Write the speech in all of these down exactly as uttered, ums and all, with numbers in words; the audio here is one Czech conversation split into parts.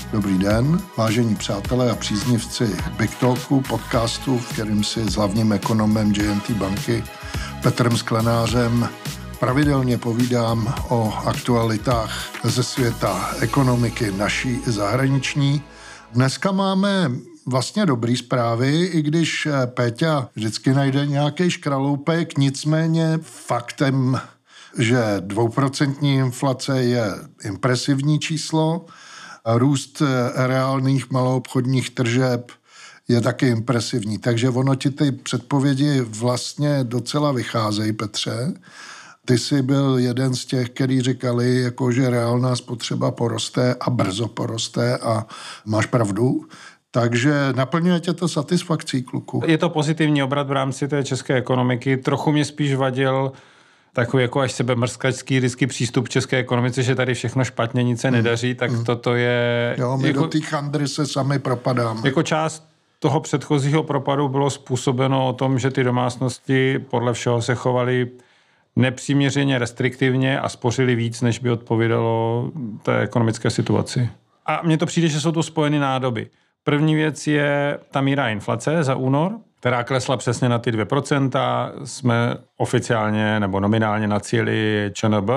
Dobrý den, vážení přátelé a příznivci Big Talku, podcastu, v kterém si s hlavním ekonomem J and T banky Petrem Sklenářem pravidelně povídám o aktualitách ze světa ekonomiky naší i zahraniční. Dneska máme vlastně dobrý zprávy, i když Péťa vždycky najde nějaký škraloupek, nicméně faktem, že dvouprocentní inflace je impresivní číslo, růst reálných maloobchodních tržeb je taky impresivní. Takže ono ti ty předpovědi vlastně docela vycházejí, Petře. Ty jsi byl jeden z těch, který říkali, jako, že reálná spotřeba poroste a brzo poroste a máš pravdu. Takže naplňuje tě to satisfakcí, kluku. Je to pozitivní obrat v rámci té české ekonomiky. Trochu mě spíš vadil takový jako až sebemrskačský vždycky přístup k české ekonomice, že tady všechno špatně, nic se nedaří, tak mm. toto je... Jo, my jako, do té chandry se sami propadáme. Jako část toho předchozího propadu bylo způsobeno o tom, že ty domácnosti podle všeho se chovaly nepřiměřeně restriktivně a spořili víc, než by odpovídalo té ekonomické situaci. A mně to přijde, že jsou to spojeny nádoby. První věc je ta míra inflace za únor, která klesla přesně na ty dvě procenta. Jsme oficiálně nebo nominálně na cíli Č N B.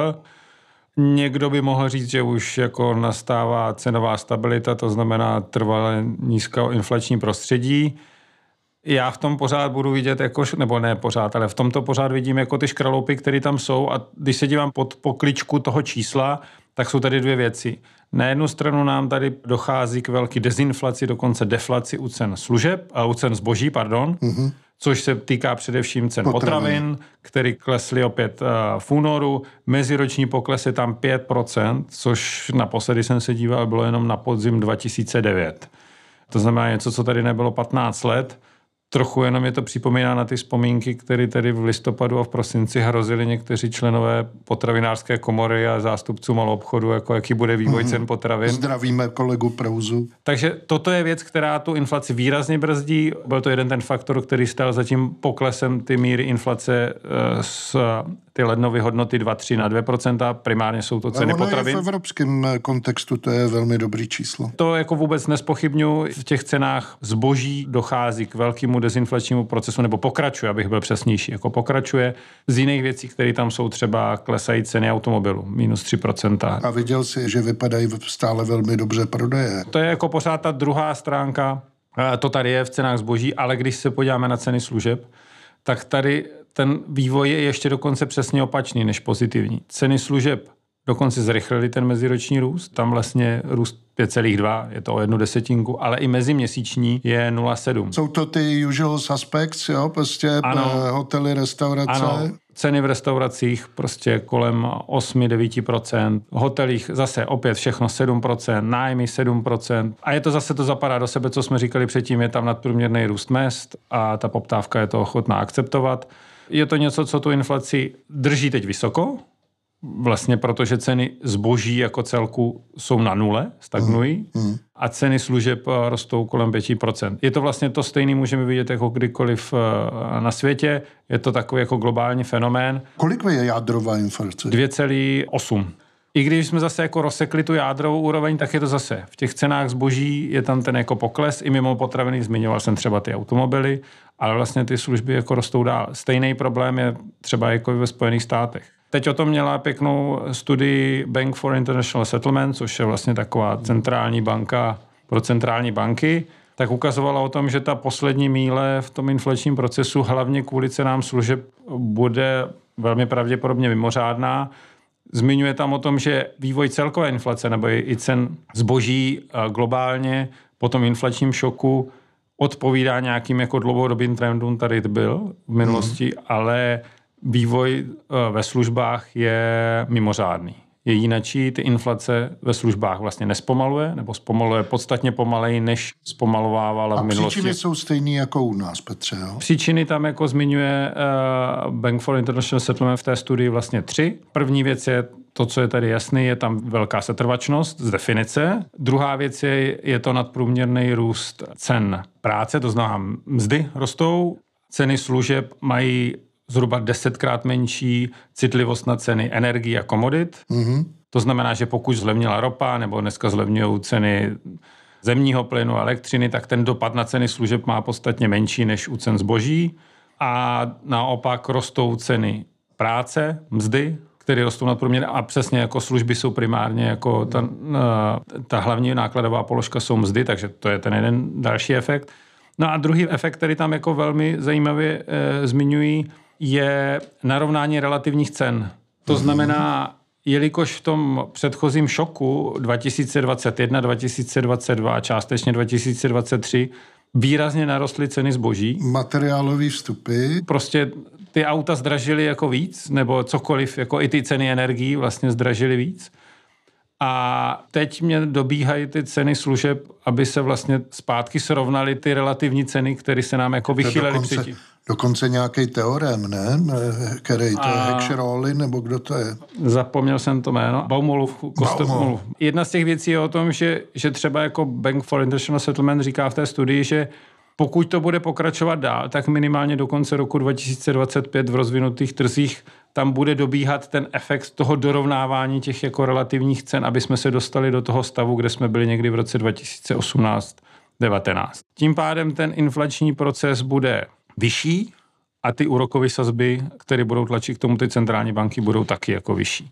Někdo by mohl říct, že už jako nastává cenová stabilita, to znamená trvalé nízkoinflační prostředí. Já v tom pořád budu vidět, jako, nebo ne pořád, ale v tomto pořád vidím jako ty škraloupy, které tam jsou, a když se dívám pod pokličku toho čísla, tak jsou tady dvě věci. Na jednu stranu nám tady dochází k velké dezinflaci, dokonce deflaci u cen služeb, a u cen zboží, pardon, mm-hmm. což se týká především cen potravin, potravin které klesly opět uh, v únoru. Meziroční pokles je tam pět procent, což naposledy jsem se díval, bylo jenom na podzim dva tisíce devět. To znamená něco, co tady nebylo patnáct let. Trochu jenom je to připomíná na ty vzpomínky, které tady v listopadu a v prosinci hrozili někteří členové potravinářské komory a zástupců maloobchodu, jako jaký bude vývoj cen potravin. Zdravíme kolegu Prouzu. Takže toto je věc, která tu inflaci výrazně brzdí. Byl to jeden ten faktor, který stál za tím poklesem ty míry inflace z ty lednové hodnoty dva celá tři na dvě procenta. Primárně jsou to ceny potravin. V evropském kontextu to je velmi dobrý číslo. To jako vůbec nespochybňuji. V těch cenách zboží dochází k velkému dezinflačnímu procesu, nebo pokračuje, abych byl přesnější, jako pokračuje. Z jiných věcí, které tam jsou, třeba klesají ceny automobilu, minus tři procenta. A viděl jsi, že vypadají stále velmi dobře prodeje. To je jako pořád ta druhá stránka, to tady je v cenách zboží, ale když se podíváme na ceny služeb, tak tady ten vývoj je ještě dokonce přesně opačný než pozitivní. Ceny služeb dokonce zrychlili ten meziroční růst, tam vlastně růst pět celá dva, je to o jednu desetinku, ale i meziměsíční je nula celá sedm. Jsou to ty usual suspects, jo, prostě ano, hotely, restaurace. Ano, ceny v restauracích prostě kolem osm až devět procent, v hotelích zase opět všechno sedm procent, nájmy sedm procent. A je to zase, to zapadá do sebe, co jsme říkali předtím, je tam nadprůměrný růst mezd a ta poptávka je to ochotná akceptovat. Je to něco, co tu inflaci drží teď vysoko, vlastně protože ceny zboží jako celku jsou na nule, stagnují, mm, mm. a ceny služeb rostou kolem pět procent. Je to vlastně to stejné, můžeme vidět jako kdykoliv na světě, je to takový jako globální fenomén. Kolik je jádrová inflace? dvě celá osm. I když jsme zase jako rozsekli tu jádrovou úroveň, tak je to zase. V těch cenách zboží je tam ten jako pokles, i mimo potraviny, zmiňoval jsem třeba ty automobily, ale vlastně ty služby jako rostou dál. Stejný problém je třeba jako ve Spojených státech. Teď o tom měla pěknou studii Bank for International Settlement, což je vlastně taková centrální banka pro centrální banky, tak ukazovala o tom, že ta poslední míle v tom inflačním procesu hlavně kvůli cenám služeb bude velmi pravděpodobně mimořádná. Zmiňuje tam o tom, že vývoj celkové inflace nebo i cen zboží globálně po tom inflačním šoku odpovídá nějakým jako dlouhodobým trendům, tady byl v minulosti, mm. ale vývoj ve službách je mimořádný. Je jinačí, ty inflace ve službách vlastně nespomaluje, nebo zpomaluje podstatně pomaleji, než zpomalovávala v minulosti. A příčiny jsou stejný jako u nás, Petře, jo? Příčiny tam jako zmiňuje uh, Bank for International Settlement v té studii vlastně tři. První věc je to, co je tady jasný, je tam velká setrvačnost z definice. Druhá věc je, je to nadprůměrný růst cen práce, to znamená mzdy rostou, ceny služeb mají zhruba desetkrát menší citlivost na ceny energií a komodit. Mm-hmm. To znamená, že pokud zlevnila ropa nebo dneska zlevňují ceny zemního plynu a elektřiny, tak ten dopad na ceny služeb má podstatně menší než u cen zboží. A naopak rostou ceny práce, mzdy, které rostou nadprůměrně a přesně jako služby jsou primárně jako ta, ta hlavní nákladová položka jsou mzdy, takže to je ten jeden další efekt. No a druhý efekt, který tam jako velmi zajímavě e, zmiňují, je narovnání relativních cen. To znamená, jelikož v tom předchozím šoku dva tisíce dvacet jedna, dva tisíce dvacet dva, částečně dva tisíce dvacet tři výrazně narostly ceny zboží. Materiálové vstupy. Prostě ty auta zdražily jako víc, nebo cokoliv, jako i ty ceny energií vlastně zdražily víc. A teď mě dobíhají ty ceny služeb, aby se vlastně zpátky srovnaly ty relativní ceny, které se nám jako vychýlily předtím. Dokonce nějaký teorem, ne? Který to je Heckscher-Ohlin, nebo kdo to je? Zapomněl jsem to jméno. Baumolův, Kostemolův. Jedna z těch věcí je o tom, že, že třeba jako Bank for International Settlement říká v té studii, že pokud to bude pokračovat dál, tak minimálně do konce roku dva tisíce dvacet pět v rozvinutých trzích tam bude dobíhat ten efekt toho dorovnávání těch jako relativních cen, aby jsme se dostali do toho stavu, kde jsme byli někdy v roce dva tisíce osmnáct devatenáct. Tím pádem ten inflační proces bude vyšší a ty úrokové sazby, které budou tlačit k tomu ty centrální banky, budou taky jako vyšší.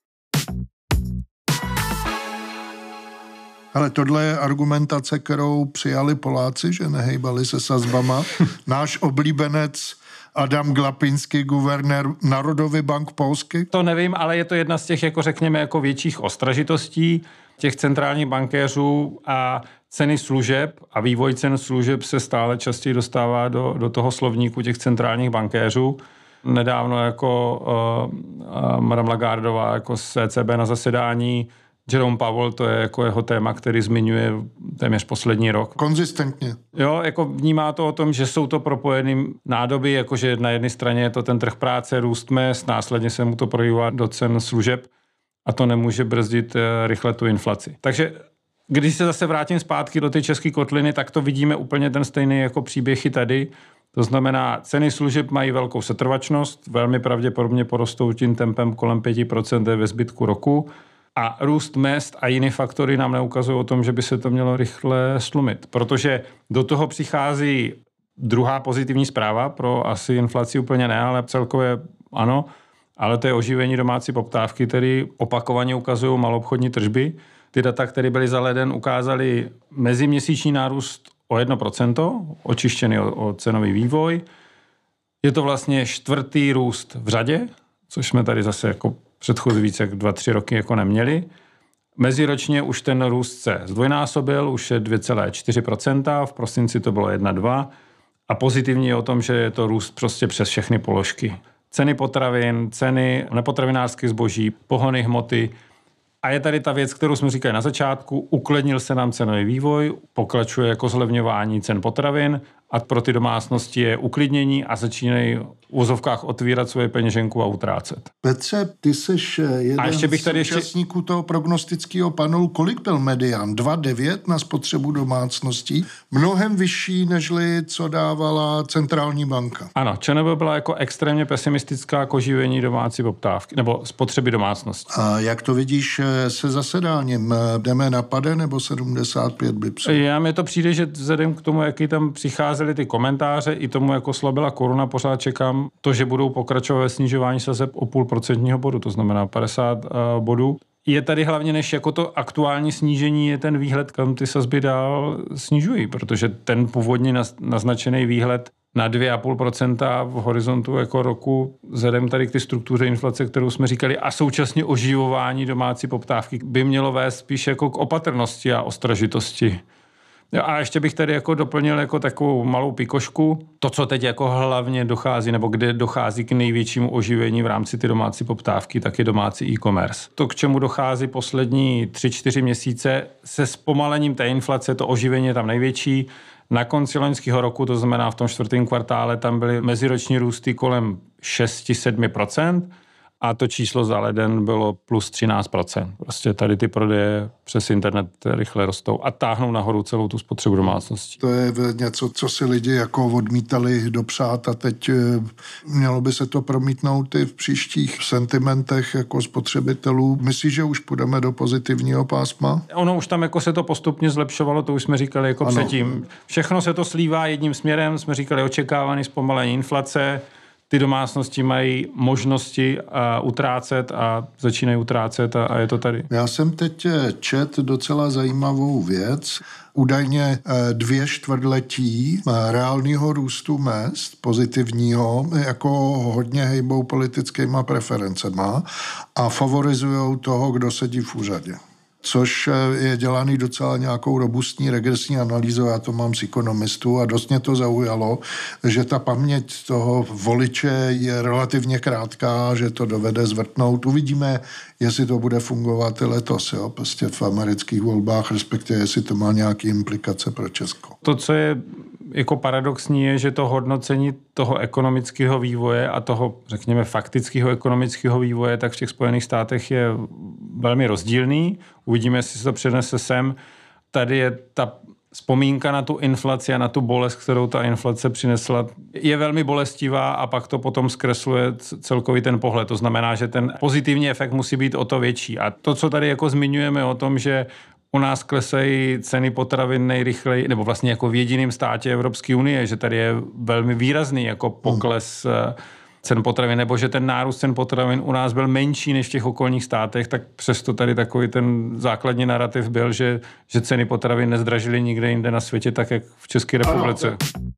Ale tohle je argumentace, kterou přijali Poláci, že nehejbali se sazbama. Náš oblíbenec Adam Glapiński, guvernér Narodový bank Polsky. To nevím, ale je to jedna z těch, jako řekněme, jako větších ostražitostí těch centrálních bankéřů a ceny služeb a vývoj cen služeb se stále častěji dostává do, do toho slovníku těch centrálních bankéřů. Nedávno jako uh, uh, Madame Lagardová jako z E C B na zasedání, Jerome Powell, to je jako jeho téma, který zmiňuje téměř poslední rok. Konzistentně. Jo, jako vnímá to o tom, že jsou to propojené nádoby, jakože na jedné straně je to ten trh práce, růst mezd, následně se mu to projevuje do cen služeb a to nemůže brzdit rychle tu inflaci. Takže když se zase vrátím zpátky do té české kotliny, tak to vidíme úplně ten stejný jako příběh i tady. To znamená, ceny služeb mají velkou setrvačnost, velmi pravděpodobně porostou tím tempem kolem pět procent ve zbytku roku. A růst mezd a jiné faktory nám neukazují o tom, že by se to mělo rychle slumit. Protože do toho přichází druhá pozitivní zpráva, pro asi inflaci úplně ne, ale celkově ano, ale to je oživení domácí poptávky, které opakovaně ukazují maloobchodní tržby. Ty data, které byly za leden, ukázaly meziměsíční nárůst o jedno procento, očištěný o, o cenový vývoj. Je to vlastně čtvrtý růst v řadě, což jsme tady zase jako předchozí více jak dva, tři roky jako neměli. Meziročně už ten růst se zdvojnásobil, už je dvě celá čtyři procenta, v prosinci to bylo jedna celá dva a pozitivní je o tom, že je to růst prostě přes všechny položky. Ceny potravin, ceny nepotravinářských zboží, pohonné hmoty. A je tady ta věc, kterou jsme říkali na začátku, uklidnil se nám cenový vývoj, pokračuje jako zlevňování cen potravin a pro ty domácnosti je uklidnění a začínají v uvozovkách otvírat svoje peněženku a utrácet. Petře, ty seš jeden a ještě bych tady z účastníků ještě... toho prognostického panelu. Kolik byl medián? dva celá devět na spotřebu domácností? Mnohem vyšší, nežli co dávala centrální banka. Ano, ČNB byla jako extrémně pesimistická k oživení domácí poptávky, nebo spotřeby domácností. A jak to vidíš se zasedáním? Jdeme na pade nebo sedmdesát pět bipsů? Já mi to přijde, že vzhledem k tomu, jaký tam přicházely ty komentáře, i tomu, jako slabila koruna, pořád čekám to, že budou pokračovat ve snižování sazeb o půl procentního bodu, to znamená padesát uh, bodů. Je tady hlavně, než jako to aktuální snížení, je ten výhled, kam ty sazby dál snižují, protože ten původně naznačený výhled na dvě celá pět procenta v horizontu jako roku, vzhledem tady k ty struktuře inflace, kterou jsme říkali, a současně oživování domácí poptávky by mělo vést spíš jako k opatrnosti a ostražitosti. A ještě bych tady jako doplnil jako takovou malou pikošku. To, co teď jako hlavně dochází, nebo kde dochází k největšímu oživení v rámci ty domácí poptávky, tak je domácí e-commerce. To, k čemu dochází poslední tři, čtyři měsíce, se zpomalením té inflace, to oživení je tam největší. Na konci loňského roku, to znamená v tom čtvrtém kvartále, tam byly meziroční růsty kolem šest až sedm procent a to číslo za leden bylo plus třináct procent. Prostě tady ty prodeje přes internet rychle rostou a táhnou nahoru celou tu spotřebu domácností. To je něco, co si lidi jako odmítali dopřát a teď mělo by se to promítnout i v příštích sentimentech jako spotřebitelů. Myslíš, že už půjdeme do pozitivního pásma? Ono už tam jako se to postupně zlepšovalo, to už jsme říkali jako ano. Předtím. Všechno se to slívá jedním směrem, jsme říkali očekávaný zpomalení inflace, ty domácnosti mají možnosti a utrácet a začínají utrácet a, a je to tady. Já jsem teď čet docela zajímavou věc. Údajně dvě čtvrtletí reálného růstu mezd, pozitivního, jako hodně hejbou politickýma preferencema a favorizujou toho, kdo sedí v úřadě. Což je dělaný docela nějakou robustní regresní analýzou, já to mám z ekonomistů a dost mě to zaujalo, že ta paměť toho voliče je relativně krátká, že to dovede zvrtnout. Uvidíme, jestli to bude fungovat i letos, jo, prostě v amerických volbách, respektive jestli to má nějaké implikace pro Česko. To, co je jako paradoxní, je, že to hodnocení toho ekonomického vývoje a toho, řekněme, faktického ekonomického vývoje, tak v těch Spojených státech je velmi rozdílný. Uvidíme, jestli se to přenese sem. Tady je ta vzpomínka na tu inflaci a na tu bolest, kterou ta inflace přinesla, je velmi bolestivá a pak to potom zkresluje celkový ten pohled. To znamená, že ten pozitivní efekt musí být o to větší. A to, co tady jako zmiňujeme o tom, že u nás klesají ceny potravin nejrychleji, nebo vlastně jako v jediném státě Evropské unie, že tady je velmi výrazný jako pokles cen potravin, nebo že ten nárůst cen potravin u nás byl menší než v těch okolních státech, tak přesto tady takový ten základní narrativ byl, že, že ceny potravin nezdražily nikde jinde na světě, tak jak v České republice.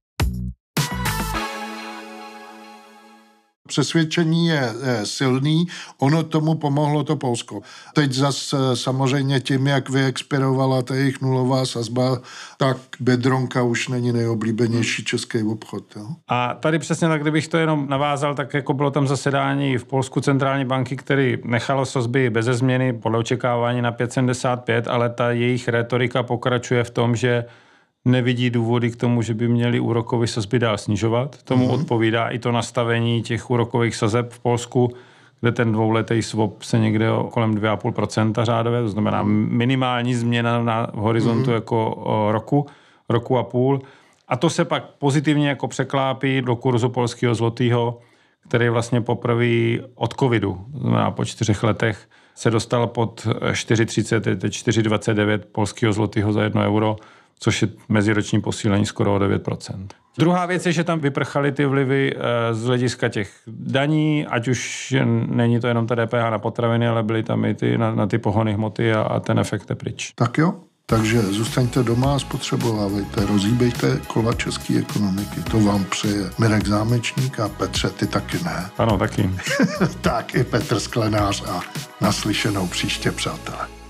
Přesvědčení je, je silný, ono tomu pomohlo to Polsko. Teď zas samozřejmě tím, jak vyexpirovala ta jejich nulová sazba, tak Biedronka už není nejoblíbenější český obchod. Jo? A tady přesně tak, kdybych to jenom navázal, tak jako bylo tam zasedání v Polsku centrální banky, který nechalo sazby beze změny podle očekávání na pět sedmdesát pět, ale ta jejich retorika pokračuje v tom, že nevidí důvody k tomu, že by měli úrokové sazby dál snižovat. Tomu mm-hmm. odpovídá i to nastavení těch úrokových sazeb v Polsku, kde ten dvouletý swap se někde kolem dvě celá pět procenta řádově, to znamená minimální změna na horizontu mm-hmm. jako roku, roku a půl. A to se pak pozitivně jako překlápí do kurzu polského zlotýho, který vlastně poprvé od covidu, to znamená po čtyřech letech, se dostal pod čtyři třicet, teď čtyři dvacet devět polského zlotýho za jedno euro, což je meziroční posílení skoro o devět procent. Druhá věc je, že tam vyprchaly ty vlivy z hlediska těch daní, ať už není to jenom ta D P H na potraviny, ale byly tam i ty, na, na ty pohonné hmoty a, a ten efekt je pryč. Tak jo, takže zůstaňte doma a spotřebovávejte, rozhýbejte kola české ekonomiky. To vám přeje Mirek Zámečník a Petře, ty taky ne. Ano, taky. Tak i Petr Sklenář a naslyšenou příště, přátelé.